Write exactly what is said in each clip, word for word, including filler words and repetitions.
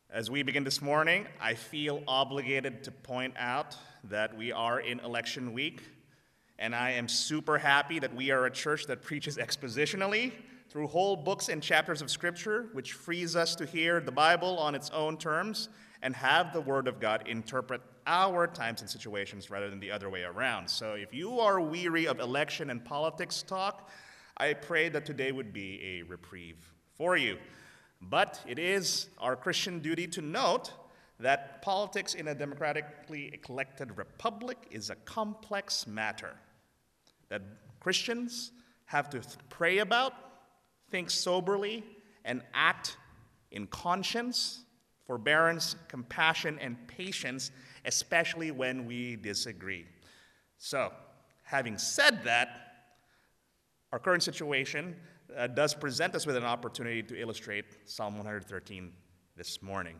As we begin this morning, I feel obligated to point out that we are in election week, and I am super happy that we are a church that preaches expositionally through whole books and chapters of Scripture, which frees us to hear the Bible on its own terms and have the Word of God interpret our times and situations rather than the other way around. So if you are weary of election and politics talk, I pray that today would be a reprieve for you. But it is our Christian duty to note that politics in a democratically elected republic is a complex matter that Christians have to th- pray about, think soberly, and act in conscience, forbearance, compassion, and patience, especially when we disagree. So, having said that, our current situation uh, does present us with an opportunity to illustrate Psalm one thirteen this morning.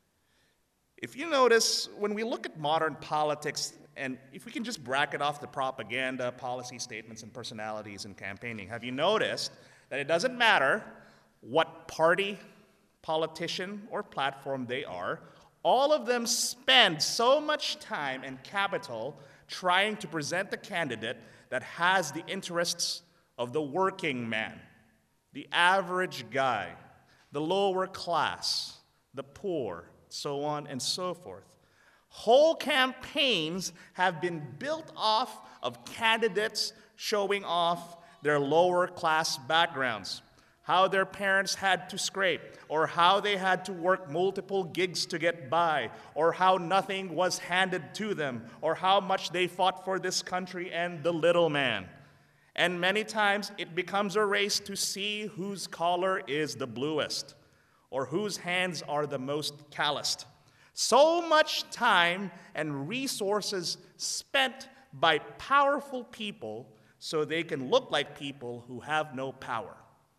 If you notice, when we look at modern politics, and if we can just bracket off the propaganda, policy statements, and personalities in campaigning, have you noticed that it doesn't matter what party, politician, or platform they are, all of them spend so much time and capital trying to present the candidate that has the interests of the working man, the average guy, the lower class, the poor, so on and so forth. Whole campaigns have been built off of candidates showing off their lower class backgrounds, how their parents had to scrape, or how they had to work multiple gigs to get by, or how nothing was handed to them, or how much they fought for this country and the little man. And many times it becomes a race to see whose collar is the bluest, or whose hands are the most calloused. So much time and resources spent by powerful people so they can look like people who have no power,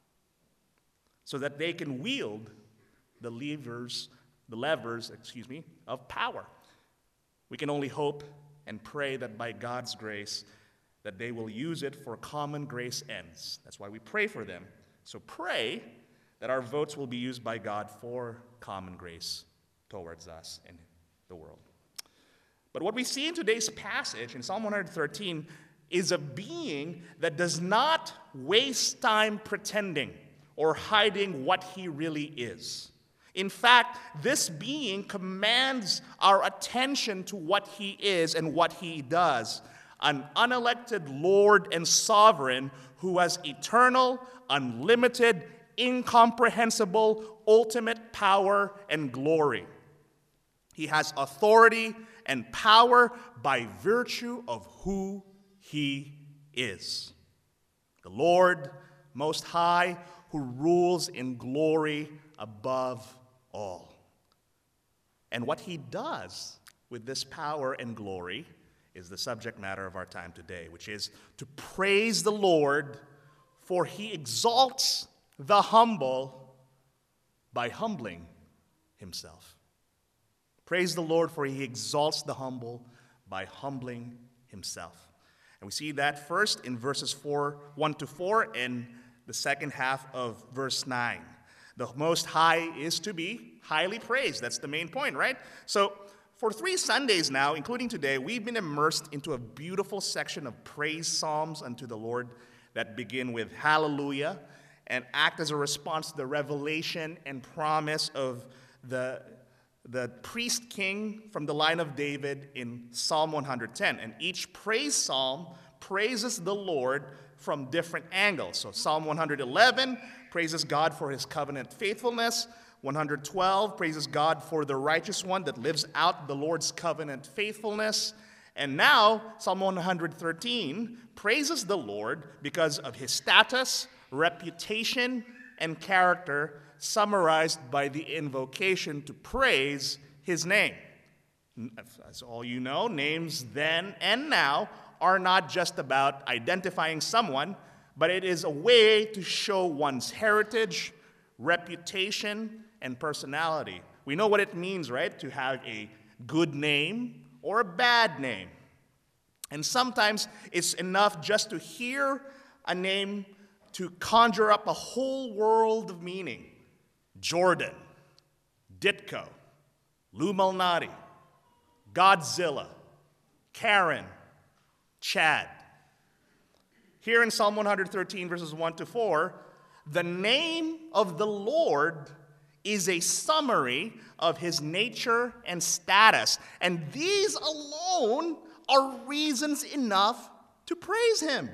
so that they can wield the levers, the levers, excuse me, of power. We can only hope and pray that by God's grace, that they will use it for common grace ends. That's why we pray for them. So pray that our votes will be used by God for common grace towards us and the world. But what we see in today's passage in Psalm one thirteen is a being that does not waste time pretending or hiding what he really is. In fact, this being commands our attention to what he is and what he does. An unelected Lord and Sovereign who has eternal, unlimited, incomprehensible, ultimate power and glory. He has authority and power by virtue of who he is. The Lord Most High, who rules in glory above all. And what he does with this power and glory is the subject matter of our time today, which is to praise the Lord, for he exalts the humble by humbling himself. Praise the Lord, for he exalts the humble by humbling himself. And we see that first in verses four, one to four, and the second half of verse nine. The Most High is to be highly praised. That's the main point, right? So, for three Sundays now, including today, we've been immersed into a beautiful section of praise psalms unto the Lord that begin with hallelujah and act as a response to the revelation and promise of the, the priest king from the line of David in Psalm one ten. And each praise psalm praises the Lord from different angles. So Psalm one eleven praises God for his covenant faithfulness. one twelve praises God for the righteous one that lives out the Lord's covenant faithfulness. And now, Psalm one thirteen praises the Lord because of his status, reputation, and character, summarized by the invocation to praise his name. As all you know, names then and now are not just about identifying someone, but it is a way to show one's heritage, reputation, and personality. We know what it means, right? To have a good name or a bad name. And sometimes it's enough just to hear a name to conjure up a whole world of meaning. Jordan, Ditko, Lou Malnati, Godzilla, Karen, Chad. Here in Psalm one thirteen, verses one to four, the name of the Lord is a summary of his nature and status. And these alone are reasons enough to praise him.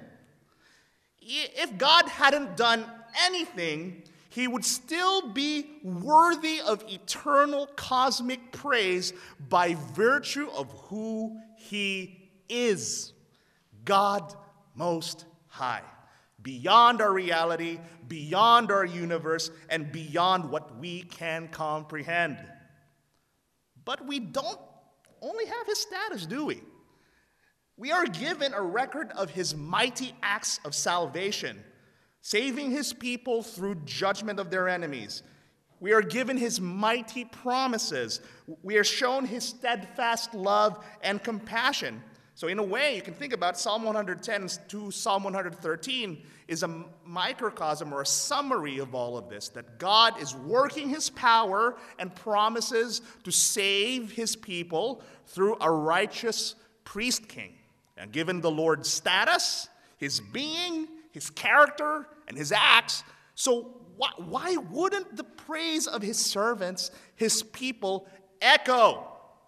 If God hadn't done anything, he would still be worthy of eternal cosmic praise by virtue of who he is. God Most High. Beyond our reality, beyond our universe, and beyond what we can comprehend. But we don't only have his status, do we? We are given a record of his mighty acts of salvation, saving his people through judgment of their enemies. We are given his mighty promises. We are shown his steadfast love and compassion. So in a way, you can think about Psalm one ten to Psalm one thirteen is a microcosm or a summary of all of this, that God is working his power and promises to save his people through a righteous priest king. And given the Lord's status, his being, his character, and his acts, so why, why wouldn't the praise of his servants, his people, echo?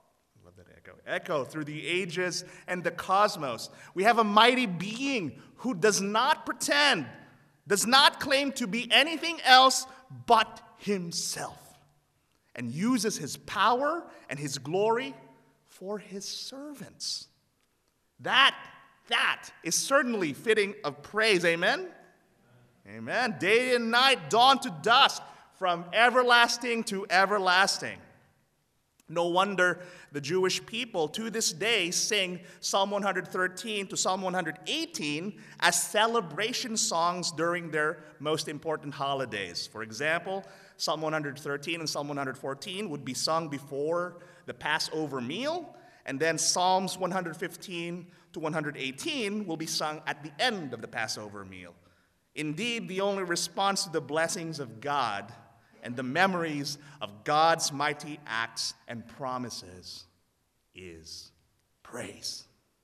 Echo through the ages and the cosmos. We have a mighty being who does not pretend, does not claim to be anything else but himself, and uses his power and his glory for his servants. That, that is certainly fitting of praise, amen? Amen. Day and night, dawn to dusk, from everlasting to everlasting. No wonder the Jewish people to this day sing Psalm one thirteen to Psalm one eighteen as celebration songs during their most important holidays. For example, Psalm one thirteen and Psalm one fourteen would be sung before the Passover meal, and then Psalms one fifteen to one eighteen will be sung at the end of the Passover meal. Indeed, the only response to the blessings of God and the memories of God's mighty acts and promises is praise.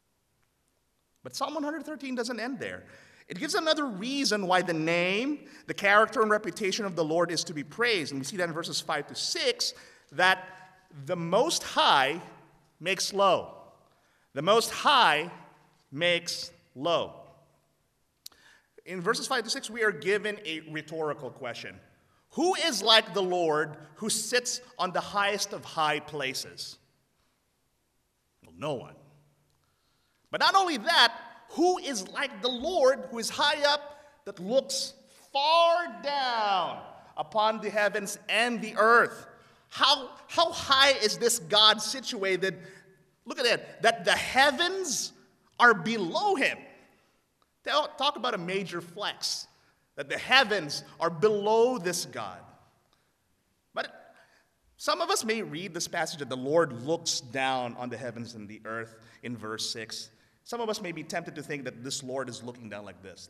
But Psalm one thirteen doesn't end there. It gives another reason why the name, the character, and reputation of the Lord is to be praised. And we see that in verses five to six, that the Most High makes low. The Most High makes low. In verses five to six, we are given a rhetorical question. Who is like the Lord who sits on the highest of high places? Well, no one. But not only that, who is like the Lord who is high up that looks far down upon the heavens and the earth? How, how high is this God situated? Look at that, that the heavens are below him. Talk about a major flex. That the heavens are below this God. But some of us may read this passage that the Lord looks down on the heavens and the earth in verse six. Some of us may be tempted to think that this Lord is looking down like this.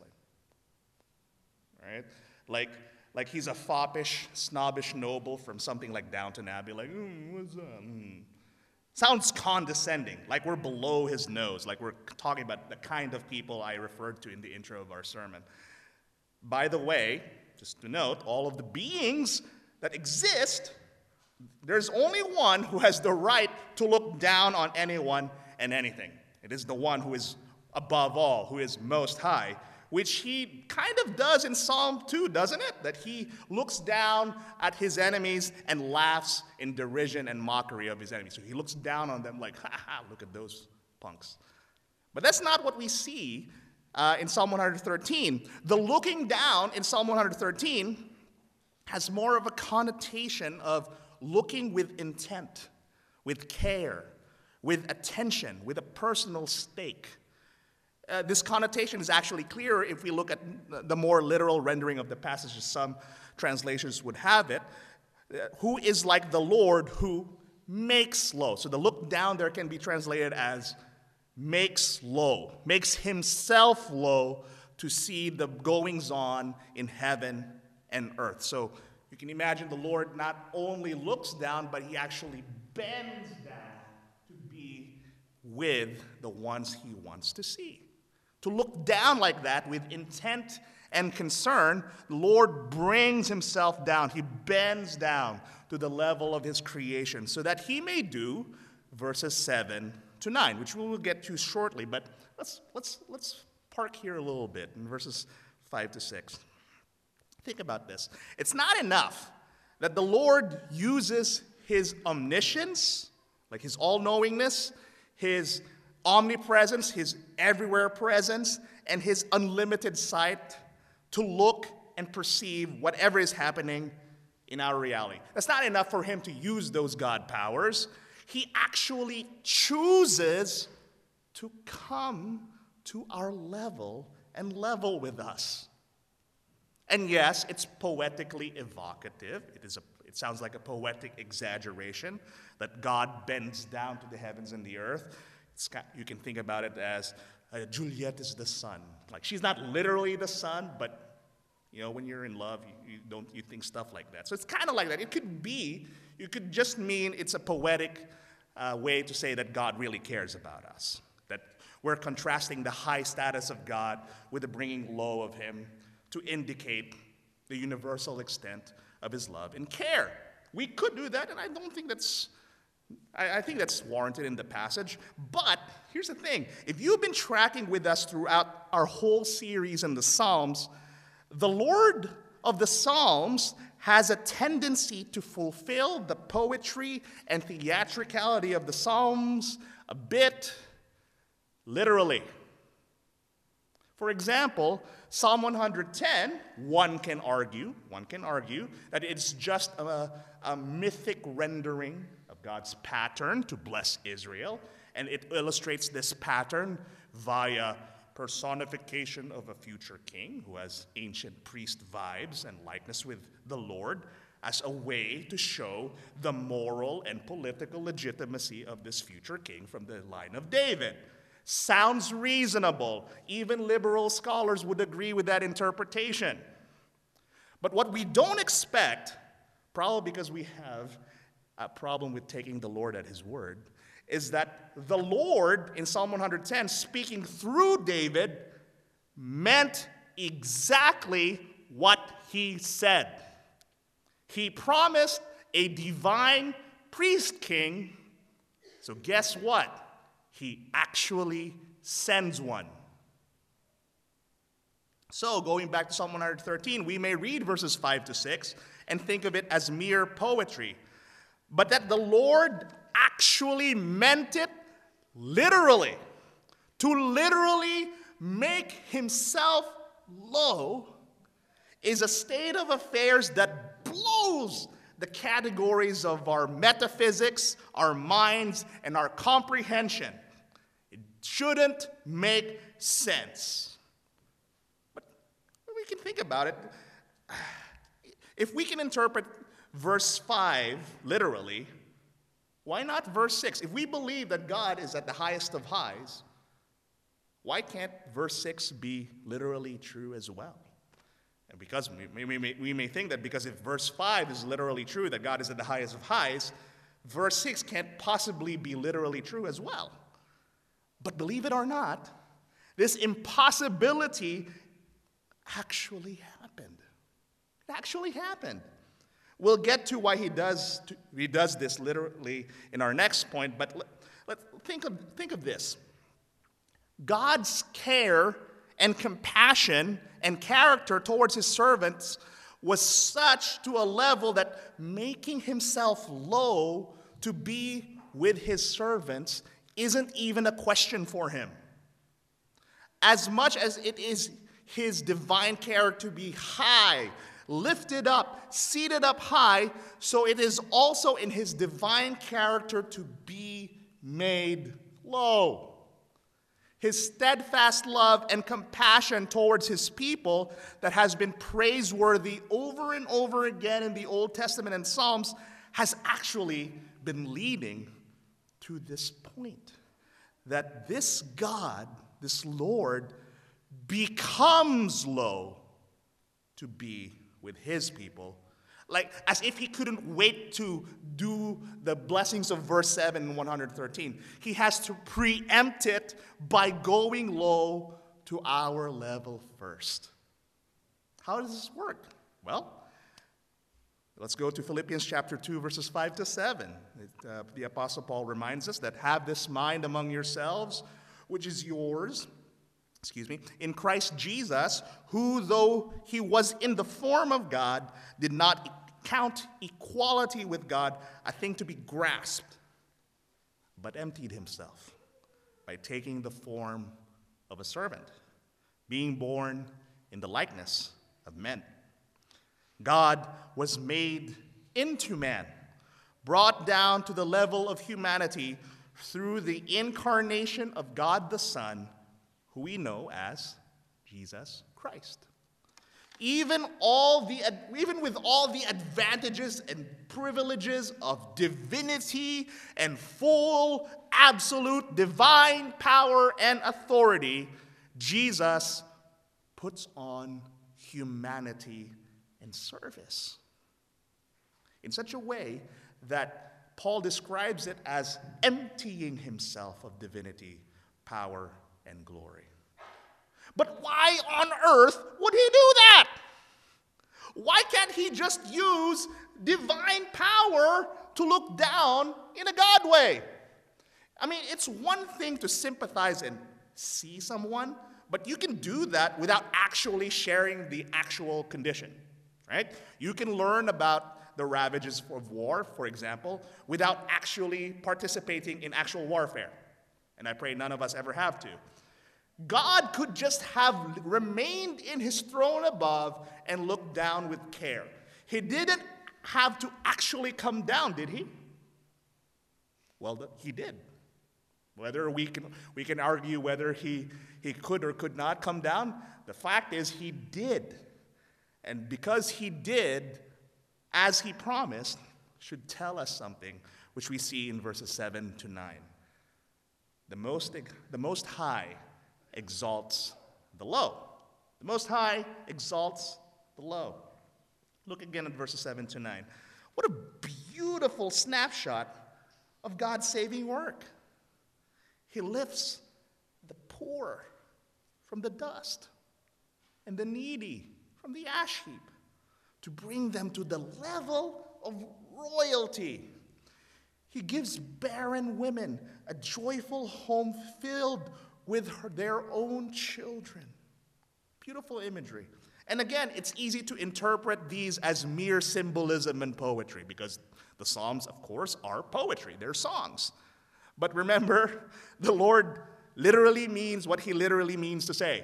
Like, right? Like, like he's a foppish, snobbish noble from something like Downton Abbey. Like, mm, what's that? Mm. Sounds condescending, like we're below his nose, like we're talking about the kind of people I referred to in the intro of our sermon. By the way, just to note, all of the beings that exist, there's only one who has the right to look down on anyone and anything. It is the one who is above all, who is most high, which he kind of does in Psalm two, doesn't it? That he looks down at his enemies and laughs in derision and mockery of his enemies. So he looks down on them like, ha ha, look at those punks. But that's not what we see Uh, in Psalm one thirteen. The looking down in Psalm one thirteen has more of a connotation of looking with intent, with care, with attention, with a personal stake. Uh, this connotation is actually clearer if we look at the more literal rendering of the passage, as some translations would have it. Uh, who is like the Lord who makes low? So the look down there can be translated as makes low, makes himself low to see the goings-on in heaven and earth. So you can imagine the Lord not only looks down, but he actually bends down to be with the ones he wants to see. To look down like that with intent and concern, the Lord brings himself down. He bends down to the level of his creation so that he may do verses seven to nine, which we will get to shortly. But let's, let's, let's park here a little bit in verses five to six. Think about this. It's not enough that the Lord uses his omniscience, like his all-knowingness, his omnipresence, his everywhere presence, and his unlimited sight to look and perceive whatever is happening in our reality. That's not enough for him to use those God powers. He actually chooses to come to our level and level with us. And yes, it's poetically evocative. It is a, it sounds like a poetic exaggeration that God bends down to the heavens and the earth. It's got, you can think about it as uh, Juliet is the sun. Like, she's not literally the sun, but you know, when you're in love, you, you don't you think stuff like that. So it's kind of like that. It could be, you could just mean it's a poetic uh, way to say that God really cares about us. That we're contrasting the high status of God with the bringing low of him to indicate the universal extent of his love and care. We could do that, and I don't think that's, I, I think that's warranted in the passage. But here's the thing. If you've been tracking with us throughout our whole series in the Psalms, the Lord of the Psalms has a tendency to fulfill the poetry and theatricality of the Psalms a bit literally. For example, Psalm one hundred ten, one can argue, one can argue that it's just a, a mythic rendering of God's pattern to bless Israel, and it illustrates this pattern via personification of a future king who has ancient priest vibes and likeness with the Lord as a way to show the moral and political legitimacy of this future king from the line of David. Sounds reasonable. Even liberal scholars would agree with that interpretation. But what we don't expect, probably because we have a problem with taking the Lord at his word, is that the Lord, in Psalm one hundred ten, speaking through David, meant exactly what he said. He promised a divine priest king, so guess what? He actually sends one. So, going back to Psalm one hundred thirteen, we may read verses five to six and think of it as mere poetry. But that the Lord actually meant it literally. To literally make himself low is a state of affairs that blows the categories of our metaphysics, our minds, and our comprehension. It shouldn't make sense. But we can think about it. If we can interpret verse five literally, why not verse six? If we believe that God is at the highest of highs, why can't verse six be literally true as well? And because we, we, we, we may think that because if verse five is literally true, that God is at the highest of highs, verse six can't possibly be literally true as well. But believe it or not, this impossibility actually happened. It actually happened. We'll get to why he does, he does this literally in our next point, but let, let, think of, think of this. God's care and compassion and character towards his servants was such to a level that making himself low to be with his servants isn't even a question for him. As much as it is his divine character to be high, lifted up, seated up high, so it is also in his divine character to be made low. His steadfast love and compassion towards his people that has been praiseworthy over and over again in the Old Testament and Psalms has actually been leading to this point. That this God, this Lord, becomes low to be with his people Like, as if he couldn't wait to do the blessings of verse seven and one hundred thirteen. He has to preempt it by going low to our level first. How does this work? Well, let's go to Philippians chapter two, verses five to seven. It, uh, the Apostle Paul reminds us that have this mind among yourselves, which is yours, excuse me, in Christ Jesus, who, though he was in the form of God, did not count equality with God a thing to be grasped, but emptied himself by taking the form of a servant, being born in the likeness of men. God was made into man, brought down to the level of humanity through the incarnation of God the Son, who we know as Jesus Christ. Even all the, even with all the advantages and privileges of divinity and full, absolute divine power and authority, Jesus puts on humanity and service in such a way that Paul describes it as emptying himself of divinity, power, and glory. But why on earth would he do that? Why can't he just use divine power to look down in a God way? I mean, it's one thing to sympathize and see someone, but you can do that without actually sharing the actual condition, right? You can learn about the ravages of war, for example, without actually participating in actual warfare. And I pray none of us ever have to. God could just have remained in his throne above and looked down with care. He didn't have to actually come down, did he? Well, he did. Whether we can, we can argue whether he, he could or could not come down, the fact is he did. And because he did, as he promised, should tell us something, which we see in verses seven to nine. The Most, the Most High exalts the low. The Most High exalts the low. Look again at verses seven to nine. What a beautiful snapshot of God's saving work. He lifts the poor from the dust and the needy from the ash heap to bring them to the level of royalty. He gives barren women a joyful home filled with her, their own children. Beautiful imagery. And again, it's easy to interpret these as mere symbolism and poetry because the Psalms, of course, are poetry. They're songs. But remember, the Lord literally means what he literally means to say.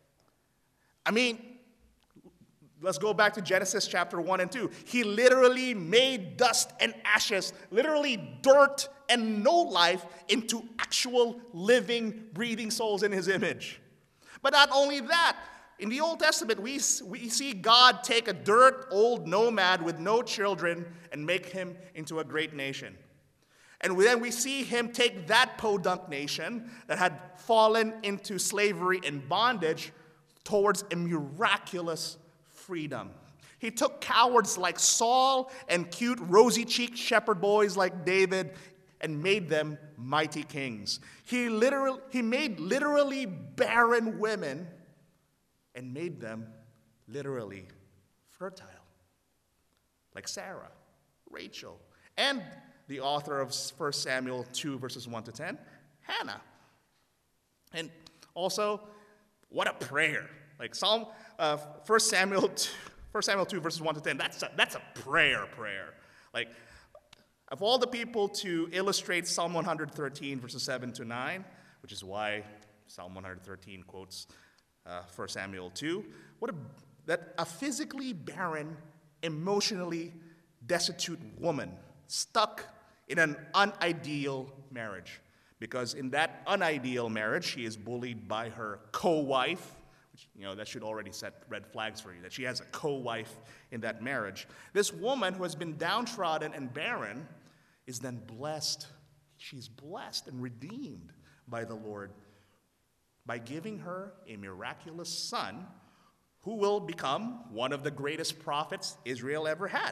I mean, let's go back to Genesis chapter one and two. He literally made dust and ashes, literally dirt and no life, into actual living, breathing souls in his image. But not only that, in the Old Testament, we, we see God take a dirt old nomad with no children and make him into a great nation. And then we see him take that podunk nation that had fallen into slavery and bondage towards a miraculous freedom. He took cowards like Saul and cute rosy-cheeked shepherd boys like David and made them mighty kings. He literally, he made literally barren women and made them literally fertile, like Sarah, Rachel, and the author of First Samuel two, verses one to ten, Hannah. And also, what a prayer. Like Psalm, uh, First Samuel two, First Samuel two, verses one to ten, that's a, that's a prayer prayer. Like, of all the people to illustrate Psalm one thirteen, verses seven to nine, which is why Psalm one thirteen quotes uh, First Samuel two, what a, that a physically barren, emotionally destitute woman stuck in an unideal marriage. Because in that unideal marriage, she is bullied by her co-wife, which, you know, that should already set red flags for you, that she has a co-wife in that marriage. This woman who has been downtrodden and barren is then blessed. She's blessed and redeemed by the Lord by giving her a miraculous son who will become one of the greatest prophets Israel ever had.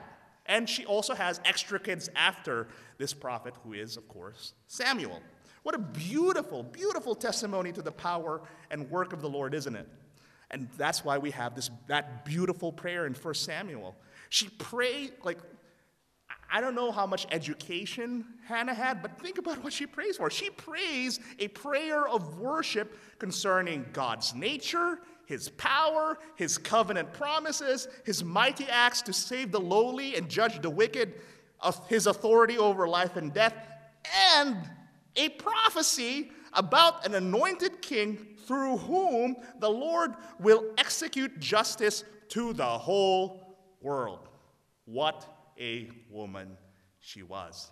And she also has extra kids after this prophet, who is, of course, Samuel. What a beautiful, beautiful testimony to the power and work of the Lord, isn't it? And that's why we have this that beautiful prayer in First Samuel. She prayed, like, I don't know how much education Hannah had, but think about what she prays for. She prays a prayer of worship concerning God's nature, his power, his covenant promises, his mighty acts to save the lowly and judge the wicked, of his authority over life and death, and a prophecy about an anointed king through whom the Lord will execute justice to the whole world. What a woman she was.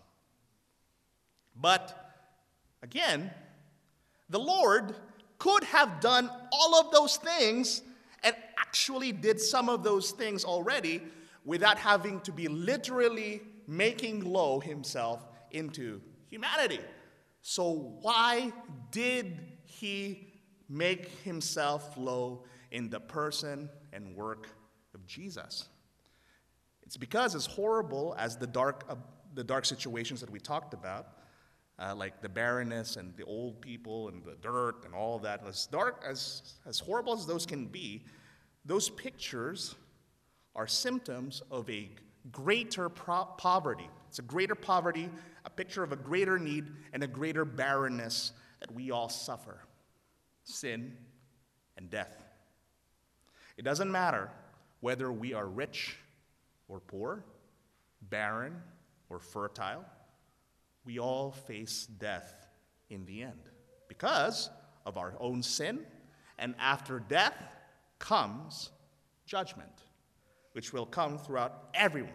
But again, the Lord could have done all of those things and actually did some of those things already without having to be literally making low himself into humanity. So why did he make himself low in the person and work of Jesus? It's because, as horrible as the dark, uh, the dark situations that we talked about, uh, like the barrenness and the old people and the dirt and all of that, as dark, as, as horrible as those can be, those pictures are symptoms of a greater pro- poverty. It's a greater poverty, a picture of a greater need, and a greater barrenness that we all suffer: sin and death. It doesn't matter whether we are rich or poor, barren or fertile, we all face death in the end because of our own sin, and after death comes judgment, which will come throughout everyone.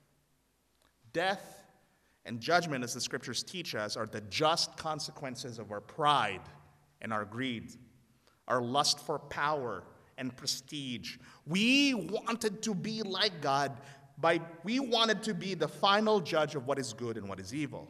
Death and judgment, as the scriptures teach us, are the just consequences of our pride and our greed, our lust for power and prestige. We wanted to be like God. By, we wanted to be the final judge of what is good and what is evil.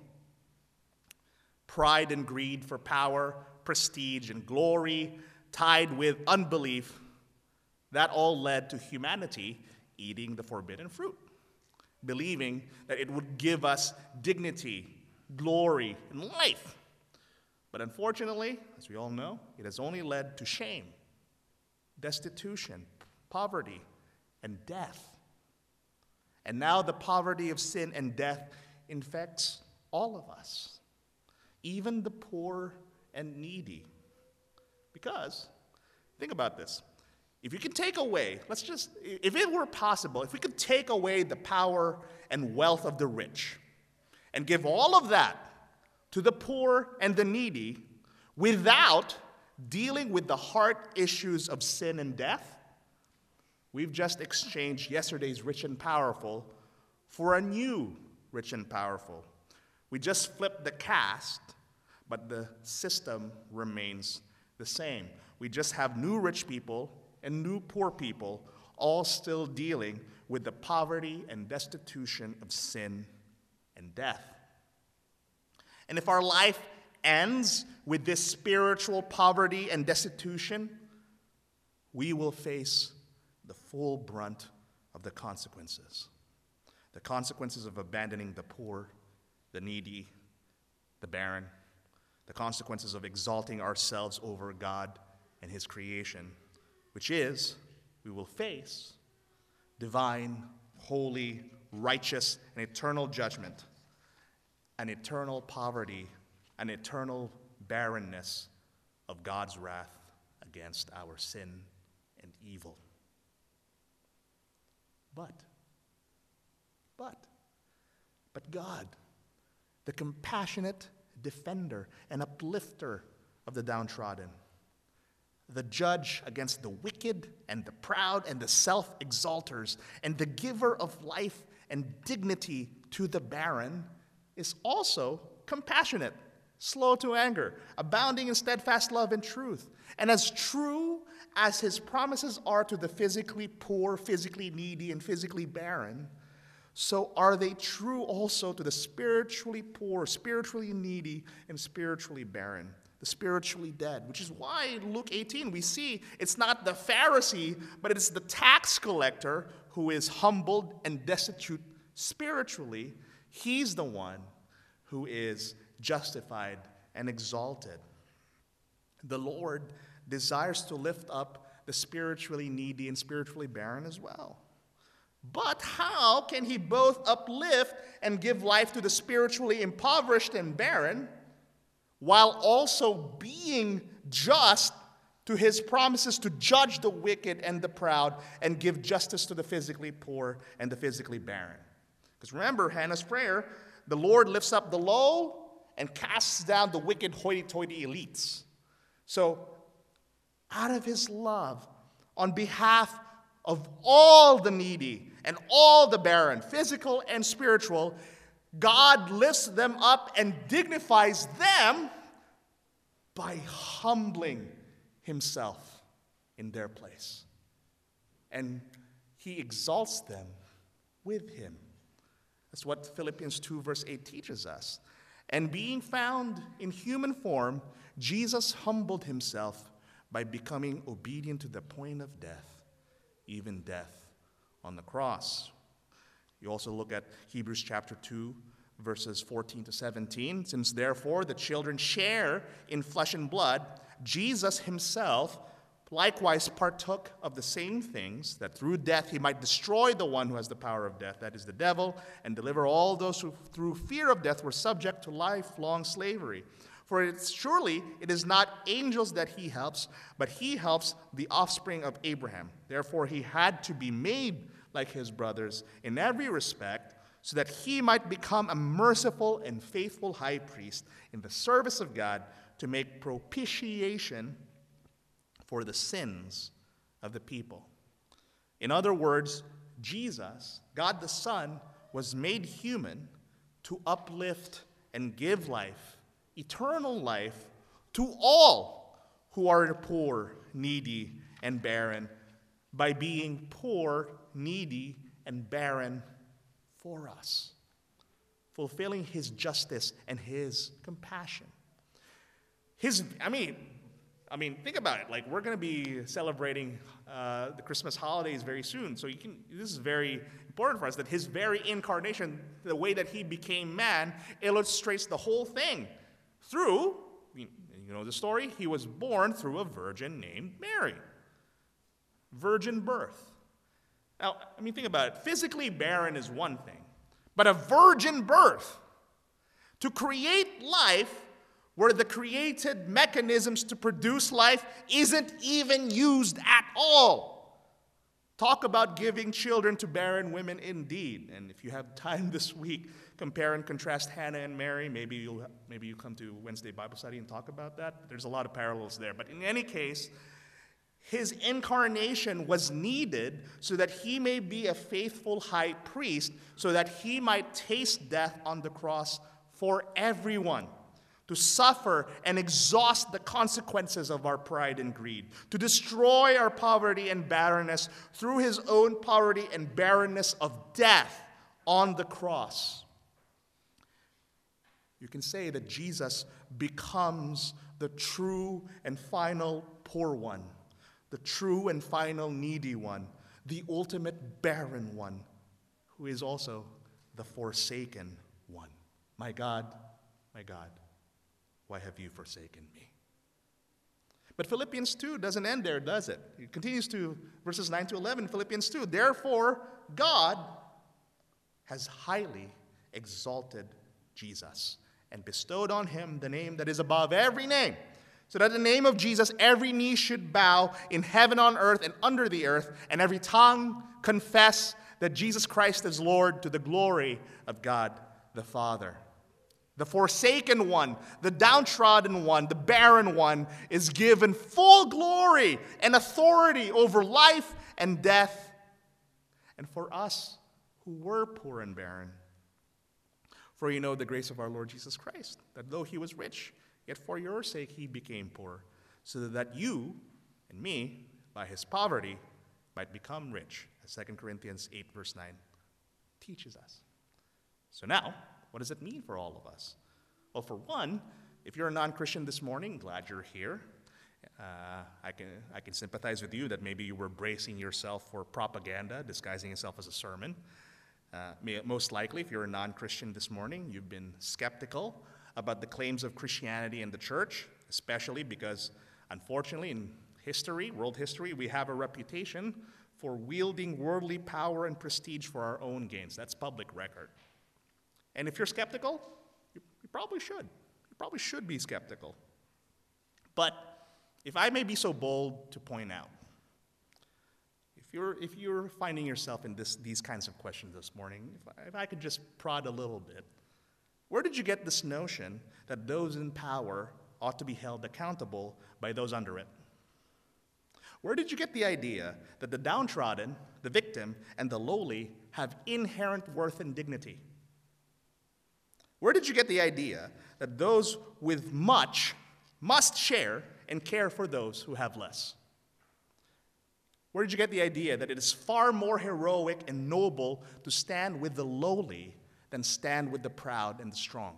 Pride and greed for power, prestige, and glory, tied with unbelief, that all led to humanity eating the forbidden fruit, believing that it would give us dignity, glory, and life. But unfortunately, as we all know, it has only led to shame, destitution, poverty, and death. And now the poverty of sin and death infects all of us, even the poor and needy. Because, think about this. If you could take away, let's just, if it were possible, if we could take away the power and wealth of the rich and give all of that to the poor and the needy without dealing with the heart issues of sin and death, we've just exchanged yesterday's rich and powerful for a new rich and powerful. We just flipped the cast, but the system remains the same. We just have new rich people and new poor people, all still dealing with the poverty and destitution of sin and death. And if our life ends with this spiritual poverty and destitution, we will face the full brunt of the consequences. The consequences of abandoning the poor, the needy, the barren, the consequences of exalting ourselves over God and his creation, which is, we will face divine, holy, righteous, and eternal judgment, an eternal poverty, an eternal barrenness of God's wrath against our sin and evil. But, but, but God, the compassionate defender and uplifter of the downtrodden, the judge against the wicked and the proud and the self-exalters, and the giver of life and dignity to the barren, is also compassionate, slow to anger, abounding in steadfast love and truth. And as true as his promises are to the physically poor, physically needy, and physically barren, so are they true also to the spiritually poor, spiritually needy, and spiritually barren, the spiritually dead. Which is why in Luke eighteen we see it's not the Pharisee, but it's the tax collector who is humbled and destitute spiritually, he's the one who is justified and exalted. The Lord desires to lift up the spiritually needy and spiritually barren as well. But how can he both uplift and give life to the spiritually impoverished and barren, while also being just to his promises to judge the wicked and the proud and give justice to the physically poor and the physically barren? Because remember Hannah's prayer, the Lord lifts up the low and casts down the wicked hoity-toity elites. So, out of his love, on behalf of all the needy and all the barren, physical and spiritual, God lifts them up and dignifies them by humbling himself in their place. And he exalts them with him. That's what Philippians two verse eight teaches us. And being found in human form, Jesus humbled himself by becoming obedient to the point of death, even death on the cross. You also look at Hebrews chapter two, verses fourteen to seventeen. Since therefore the children share in flesh and blood, Jesus himself likewise partook of the same things, that through death he might destroy the one who has the power of death, that is the devil, and deliver all those who through fear of death were subject to lifelong slavery. For it's surely it is not angels that he helps, but he helps the offspring of Abraham. Therefore he had to be made like his brothers in every respect, so that he might become a merciful and faithful high priest in the service of God to make propitiation for the sins of the people. In other words, Jesus, God the Son, was made human to uplift and give life, eternal life, to all who are poor, needy, and barren, by being poor, needy, and barren for us, fulfilling his justice and his compassion. His, I mean, I mean, think about it. Like, we're going to be celebrating uh, the Christmas holidays very soon. So you can. This is very important for us, that his very incarnation, the way that he became man, illustrates the whole thing. Through, you know the story, he was born through a virgin named Mary. Virgin birth. Now, I mean, think about it. Physically barren is one thing, but a virgin birth, to create life where the created mechanisms to produce life isn't even used at all. Talk about giving children to barren women indeed. And if you have time this week, compare and contrast Hannah and Mary. Maybe you'll maybe you come to Wednesday Bible study and talk about that. There's a lot of parallels there. But in any case, his incarnation was needed so that he may be a faithful high priest, so that he might taste death on the cross for everyone, to suffer and exhaust the consequences of our pride and greed, to destroy our poverty and barrenness through his own poverty and barrenness of death on the cross. You can say that Jesus becomes the true and final poor one, the true and final needy one, the ultimate barren one, who is also the forsaken one. My God, my God, why have you forsaken me? But Philippians two doesn't end there, does it? It continues to verses nine to eleven, Philippians two. Therefore, God has highly exalted Jesus and bestowed on him the name that is above every name, so that in the name of Jesus every knee should bow in heaven, on earth, and under the earth, and every tongue confess that Jesus Christ is Lord, to the glory of God the Father. The forsaken one, the downtrodden one, the barren one is given full glory and authority over life and death. And for us who were poor and barren, for you know the grace of our Lord Jesus Christ, that though he was rich, yet for your sake he became poor, so that you and me, by his poverty, might become rich, as Second Corinthians eight verse nine teaches us. So now, what does it mean for all of us? Well, for one, if you're a non-Christian this morning, glad you're here. Uh, I can I can sympathize with you that maybe you were bracing yourself for propaganda, disguising yourself as a sermon. Uh, may- most likely, if you're a non-Christian this morning, you've been skeptical about the claims of Christianity and the church, especially because, unfortunately, in history, world history, we have a reputation for wielding worldly power and prestige for our own gains. That's public record. And if you're skeptical, you, you probably should. You probably should be skeptical. But if I may be so bold to point out, if you're, if you're finding yourself in this, these kinds of questions this morning, if I, if I could just prod a little bit, where did you get this notion that those in power ought to be held accountable by those under it? Where did you get the idea that the downtrodden, the victim, and the lowly have inherent worth and dignity? Where did you get the idea that those with much must share and care for those who have less? Where did you get the idea that it is far more heroic and noble to stand with the lowly than stand with the proud and the strong?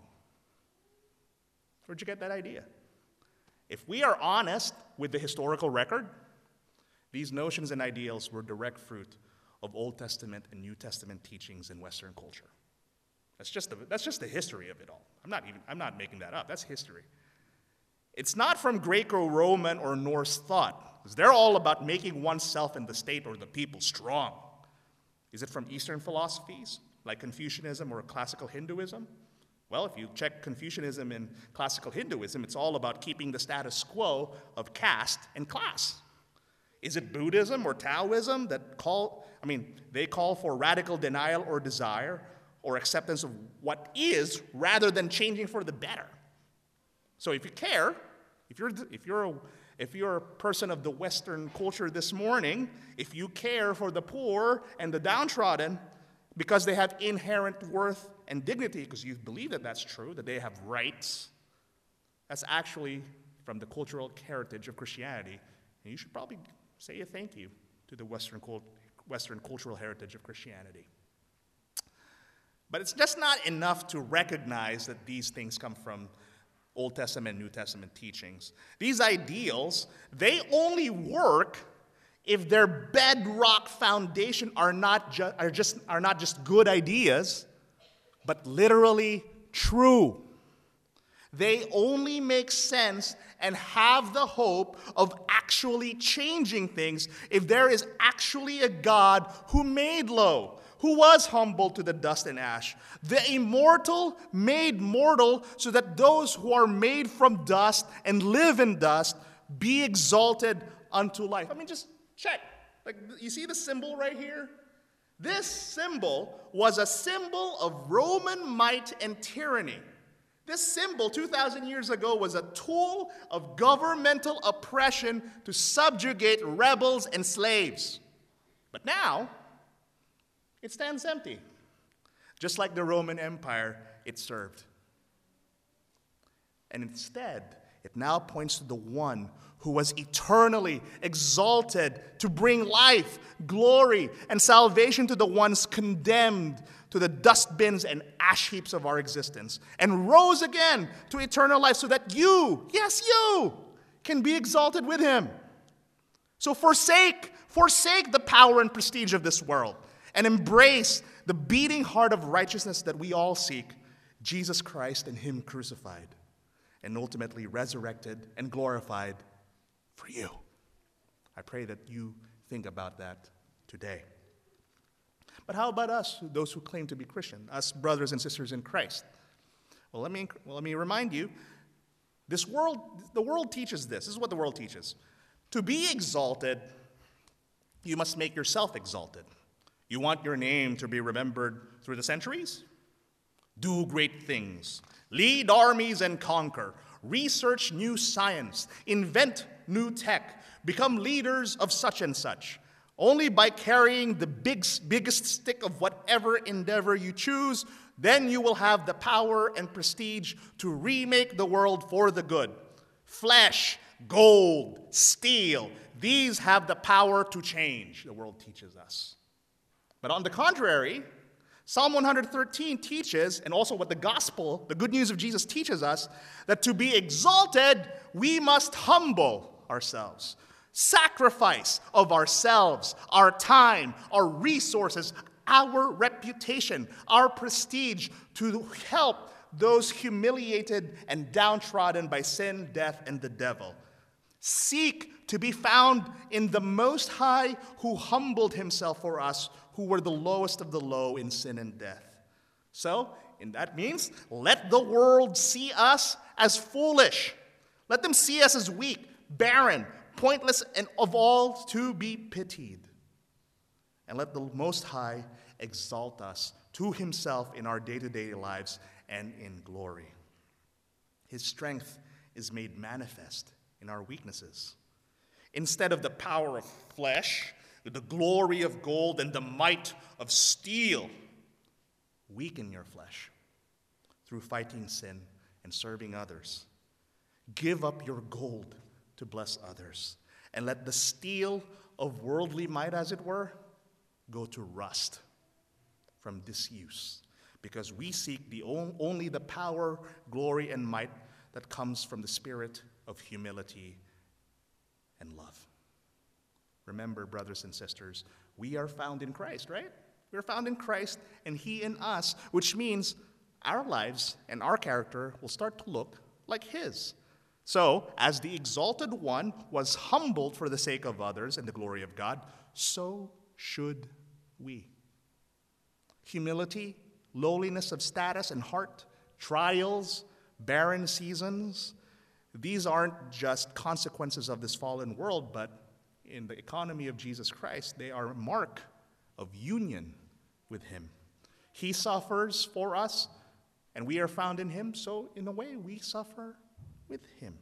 Where'd you get that idea? If we are honest with the historical record, these notions and ideals were direct fruit of Old Testament and New Testament teachings in Western culture. That's just the, that's just the history of it all. I'm not even, I'm not making that up. That's history. It's not from Greco-Roman or Norse thought, because they're all about making oneself and the state or the people strong. Is it from Eastern philosophies, like Confucianism or classical Hinduism? Well, if you check Confucianism and classical Hinduism, it's all about keeping the status quo of caste and class. Is it Buddhism or Taoism that call, I mean, they call for radical denial or desire or acceptance of what is rather than changing for the better? So if you care, if you're, if you're, a, if you're a person of the Western culture this morning, if you care for the poor and the downtrodden because they have inherent worth and dignity, because you believe that that's true, that they have rights, that's actually from the cultural heritage of Christianity. And you should probably say a thank you to the Western, Western cultural heritage of Christianity. But it's just not enough to recognize that these things come from Old Testament and New Testament teachings. These ideals, they only work if their bedrock foundation are not, ju- are just, are not just good ideas, but literally true. They only make sense and have the hope of actually changing things if there is actually a God who made low, who was humble to the dust and ash, the immortal made mortal, so that those who are made from dust and live in dust be exalted unto life. I mean, just check. Like, you see the symbol right here? This symbol was a symbol of Roman might and tyranny. This symbol, two thousand years ago, was a tool of governmental oppression to subjugate rebels and slaves. But now, it stands empty, just like the Roman Empire it served. And instead, it now points to the one who was eternally exalted to bring life, glory, and salvation to the ones condemned to the dustbins and ash heaps of our existence, and rose again to eternal life so that you, yes, you, can be exalted with him. So forsake, forsake the power and prestige of this world, and embrace the beating heart of righteousness that we all seek, Jesus Christ and him crucified, and ultimately resurrected and glorified for you. I pray that you think about that today. But how about us, those who claim to be Christian, us brothers and sisters in Christ? Well, let me, well, let me remind you, this world, the world teaches this. This is what the world teaches. To be exalted, you must make yourself exalted. You want your name to be remembered through the centuries? Do great things. Lead armies and conquer. Research new science. Invent new tech. Become leaders of such and such. Only by carrying the big, biggest stick of whatever endeavor you choose, then you will have the power and prestige to remake the world for the good. Flesh, gold, steel, these have the power to change, the world teaches us. But on the contrary, Psalm one thirteen teaches, and also what the gospel, the good news of Jesus teaches us, that to be exalted, we must humble ourselves. Sacrifice of ourselves, our time, our resources, our reputation, our prestige, to help those humiliated and downtrodden by sin, death, and the devil. Seek to be found in the Most High, who humbled himself for us, who were the lowest of the low in sin and death. So, and that means, let the world see us as foolish. Let them see us as weak, barren, pointless, and of all to be pitied. And let the Most High exalt us to himself in our day-to-day lives and in glory. His strength is made manifest in our weaknesses. Instead of the power of flesh, the glory of gold, and the might of steel, weaken your flesh through fighting sin and serving others. Give up your gold to bless others, and let the steel of worldly might, as it were, go to rust from disuse, because we seek the only the power, glory, and might that comes from the spirit of humility and love. Remember, brothers and sisters, we are found in Christ, right? We're found in Christ, and he in us, which means our lives and our character will start to look like his. So, as the exalted one was humbled for the sake of others and the glory of God, so should we. Humility, lowliness of status and heart, trials, barren seasons, these aren't just consequences of this fallen world, but in the economy of Jesus Christ, they are a mark of union with him. He suffers for us, and we are found in him, so in a way we suffer with him.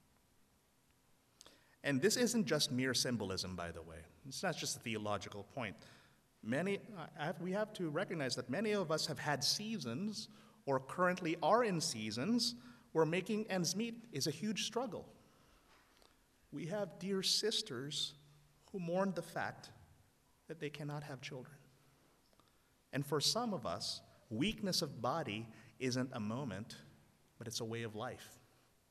And this isn't just mere symbolism, by the way. It's not just a theological point. Many, I have, we have to recognize that many of us have had seasons, or currently are in seasons, where making ends meet is a huge struggle. We have dear sisters who mourn the fact that they cannot have children. And for some of us, weakness of body isn't a moment, but it's a way of life.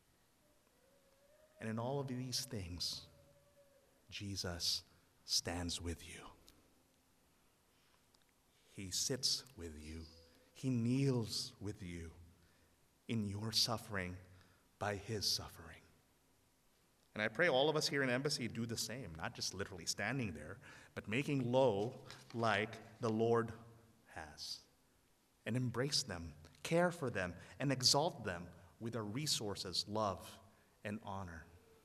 And in all of these things, Jesus stands with you. He sits with you. He kneels with you in your suffering by his suffering. And I pray all of us here in Embassy do the same, not just literally standing there, but making low like the Lord has. And embrace them, care for them, and exalt them with our resources, love, and honor.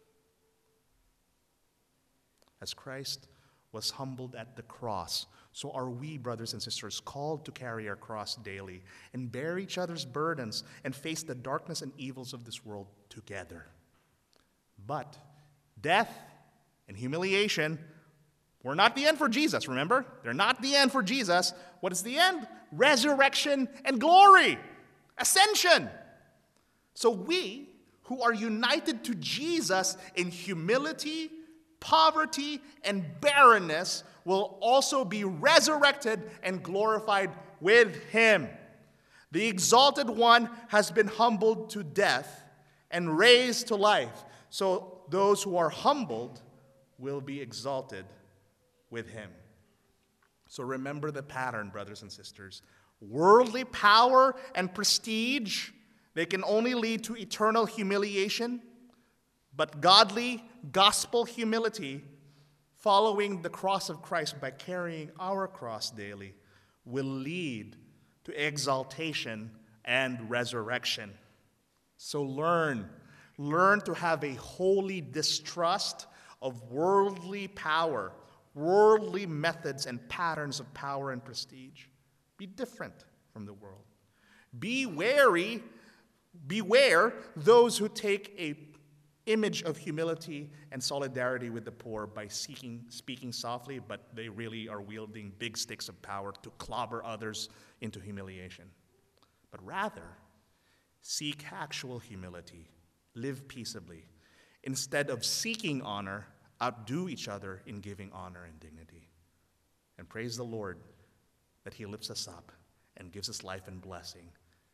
As Christ was humbled at the cross, so are we, brothers and sisters, called to carry our cross daily and bear each other's burdens and face the darkness and evils of this world together. But death and humiliation were not the end for Jesus, remember? They're not the end for Jesus. What is the end? Resurrection and glory, ascension. So we, who are united to Jesus in humility, poverty, and barrenness, will also be resurrected and glorified with him. The exalted one has been humbled to death and raised to life. So those who are humbled will be exalted with him. So remember the pattern, brothers and sisters. Worldly power and prestige, they can only lead to eternal humiliation, but godly gospel humility, following the cross of Christ by carrying our cross daily, will lead to exaltation and resurrection. So learn, learn to have a holy distrust of worldly power, worldly methods and patterns of power and prestige. Be different from the world. Be wary, beware those who take a image of humility and solidarity with the poor by seeking, speaking softly, but they really are wielding big sticks of power to clobber others into humiliation. But rather, seek actual humility, live peaceably. Instead of seeking honor, outdo each other in giving honor and dignity. And praise the Lord that he lifts us up and gives us life and blessing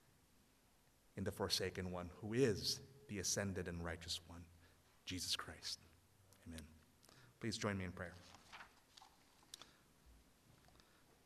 in the forsaken one, who is the ascended and righteous one, Jesus Christ. Amen. Please join me in prayer.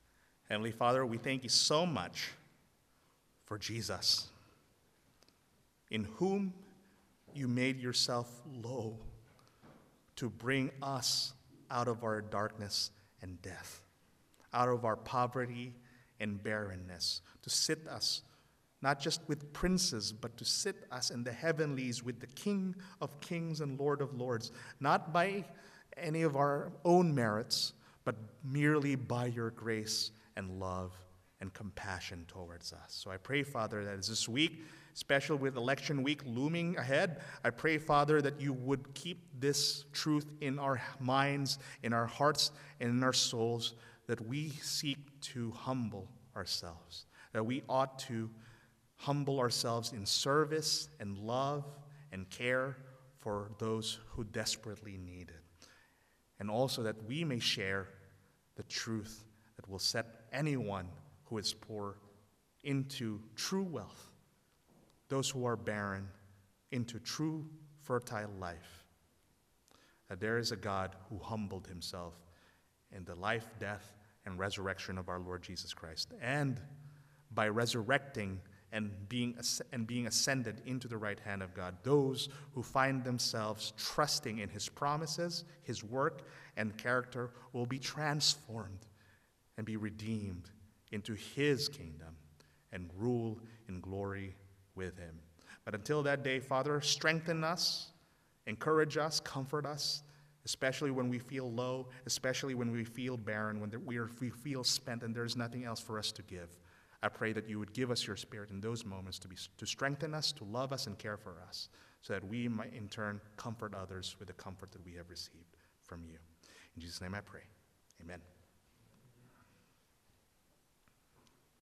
Heavenly Father, we thank you so much for Jesus, in whom you made yourself low to bring us out of our darkness and death, out of our poverty and barrenness, to sit us not just with princes, but to sit us in the heavenlies with the King of kings and Lord of lords, not by any of our own merits, but merely by your grace and love and compassion towards us. So I pray, Father, that as this week, especially with election week looming ahead, I pray, Father, that you would keep this truth in our minds, in our hearts, and in our souls, that we seek to humble ourselves, that we ought to humble ourselves in service and love and care for those who desperately need it. And also that we may share the truth that will set anyone who is poor into true wealth, those who are barren into true fertile life. That there is a God who humbled himself in the life, death, and resurrection of our Lord Jesus Christ. And by resurrecting and being, and being ascended into the right hand of God, those who find themselves trusting in his promises, his work, and character will be transformed and be redeemed into his kingdom and rule in glory with him. But until that day, Father, strengthen us, encourage us, comfort us, especially when we feel low, especially when we feel barren, when we, are, we feel spent and there's nothing else for us to give. I pray that you would give us your Spirit in those moments to, be, to strengthen us, to love us, and care for us, so that we might in turn comfort others with the comfort that we have received from you. In Jesus' name I pray. Amen.